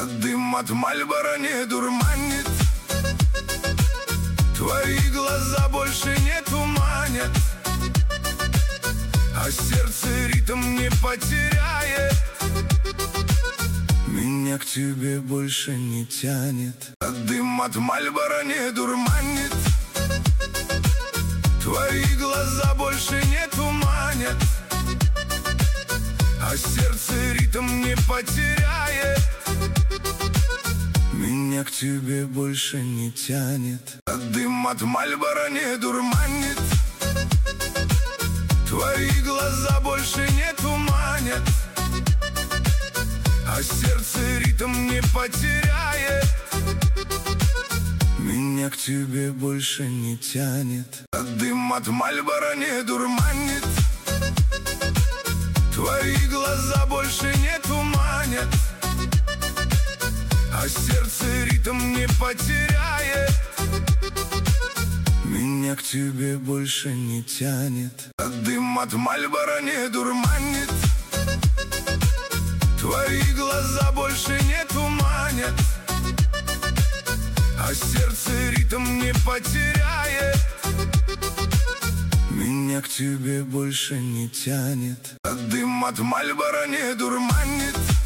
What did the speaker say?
а дым от Мальбора не дурманит. Твои глаза больше не туманят, а сердце ритм не потеряет. Меня к тебе больше не тянет, а дым от Мальбора не дурманит. Твои глаза больше не туманят, а сердце ритм не потеряет. Меня к тебе больше не тянет, а дым от Мальбора не дурманит. Твои глаза больше не туманят, а сердце ритм не потеряет. Меня к тебе больше не тянет, а дым от Мальбора не дурманит. Твои глаза больше не туманят, а сердце ритм не потеряет. Меня к тебе больше не тянет, а дым от Мальбора не дурманит. Твои глаза больше не туманят, а сердце ритм не потеряет. Меня к тебе больше не тянет, а дым от Мальбора не дурманит.